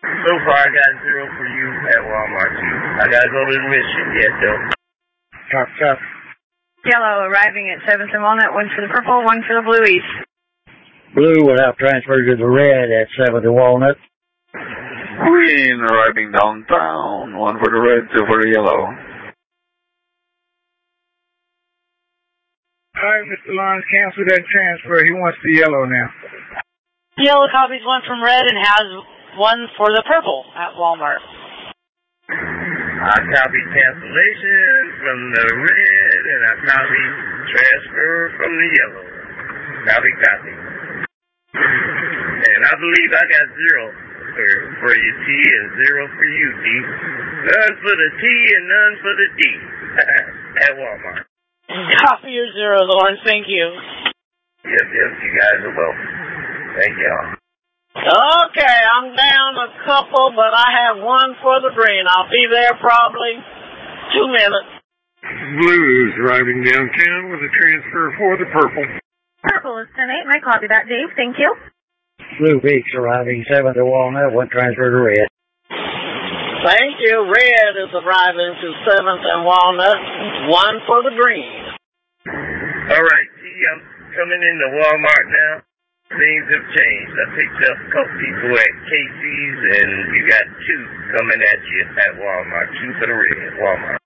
So far, I got 0 for you at Walmart, too. I gotta go to the mission yet, though. Cop. Yellow arriving at 7th and Walnut, 1 for the purple, 1 for the blueies. Blue will have transferred to the red at 7th and Walnut. Green arriving downtown, 1 for the red, 2 for the yellow. Alright, Mr. Lawrence, cancel that transfer. He wants the yellow now. Yellow copies 1 from red and has 1 for the purple at Walmart. I copied cancellation from the red, and I copied transfer from the yellow. Copy. And I believe I got 0 for you, T, and 0 for you, D. None for the T and none for the D at Walmart. Copy your 0, Lawrence. Thank you. Yes, you guys are welcome. Thank y'all. Okay, I'm down a couple, but I have 1 for the green. I'll be there probably 2 minutes. Blues arriving downtown with a transfer for the purple. Purple is 10-8, I copy that, Dave. Thank you. Blue Peaks arriving 7th and Walnut, 1 transfer to red. Thank you. Red is arriving to 7th and Walnut, 1 for the green. All right, see, I'm coming into Walmart now. Things have changed. I picked up a couple people at Casey's, and you got 2 coming at you at Walmart. 2 for the red at Walmart.